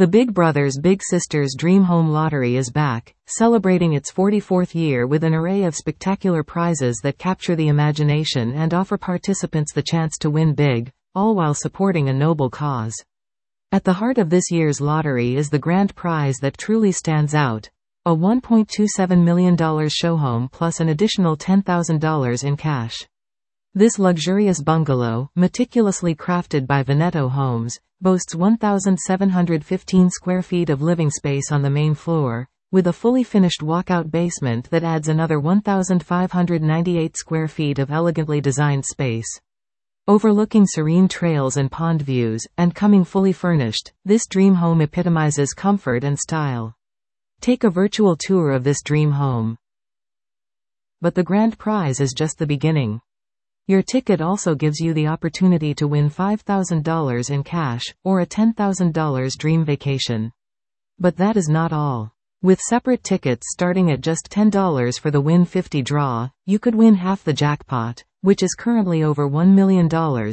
The Big Brothers Big Sisters Dream Home Lottery is back, celebrating its 44th year with an array of spectacular prizes that capture the imagination and offer participants the chance to win big, all while supporting a noble cause. At the heart of this year's lottery is the grand prize that truly stands out: a $1.27 million show home plus an additional $10,000 in cash. This luxurious bungalow, meticulously crafted by Veneto Homes, boasts 1,715 square feet of living space on the main floor, with a fully finished walkout basement that adds another 1,598 square feet of elegantly designed space. Overlooking serene trails and pond views, and coming fully furnished, this dream home epitomizes comfort and style. Take a virtual tour of this dream home. But the grand prize is just the beginning. Your ticket also gives you the opportunity to win $5,000 in cash, or a $10,000 dream vacation. But that is not all. With separate tickets starting at just $10 for the Win 50 draw, you could win half the jackpot, which is currently over $1 million.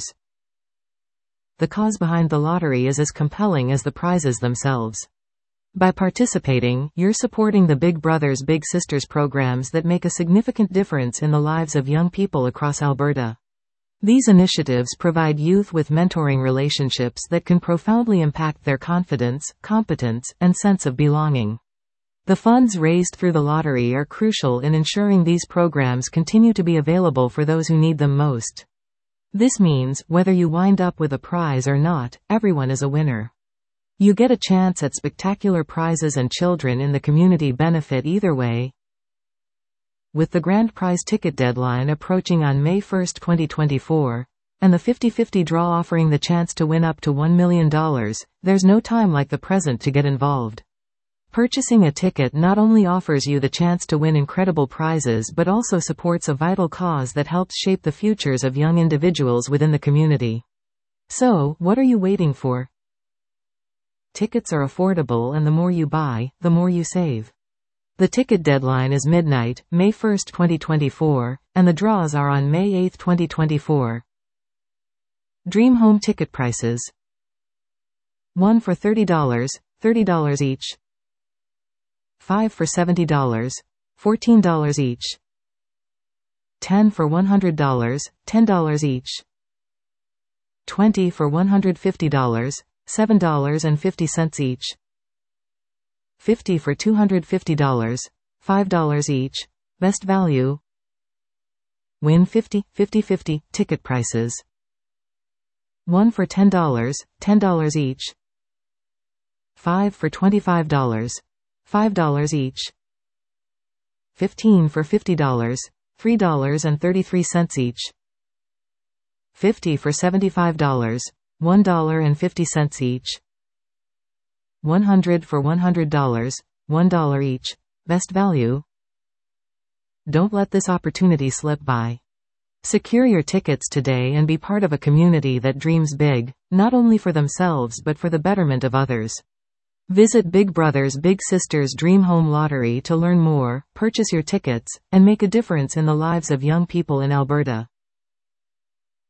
The cause behind the lottery is as compelling as the prizes themselves. By participating, you're supporting the Big Brothers Big Sisters programs that make a significant difference in the lives of young people across Alberta. These initiatives provide youth with mentoring relationships that can profoundly impact their confidence, competence, and sense of belonging. The funds raised through the lottery are crucial in ensuring these programs continue to be available for those who need them most. This means, whether you wind up with a prize or not, everyone is a winner. You get a chance at spectacular prizes and children in the community benefit either way. With the grand prize ticket deadline approaching on May 1, 2024, and the 50-50 draw offering the chance to win up to $1 million, there's no time like the present to get involved. Purchasing a ticket not only offers you the chance to win incredible prizes but also supports a vital cause that helps shape the futures of young individuals within the community. So, what are you waiting for? Tickets are affordable, and the more you buy, the more you save. The ticket deadline is midnight, May 1, 2024, and the draws are on May 8, 2024. Dream home ticket prices: 1 for $30, $30 each. 5 for $70, $14 each. 10 for $100, $10 each. 20 for $150, $7.50 each. 50 for $250, $5 each. Best value. Win 50, 50-50, ticket prices: 1 for $10, $10 each. 5 for $25, $5 each. 15 for $50, $3.33 each. 50 for $75, $1.50 each. 100 for $100, $1 each. Best value. Don't let this opportunity slip by. Secure your tickets today and be part of a community that dreams big, not only for themselves but for the betterment of others. Visit Big Brothers Big Sisters Dream Home Lottery to learn more, purchase your tickets, and make a difference in the lives of young people in Alberta.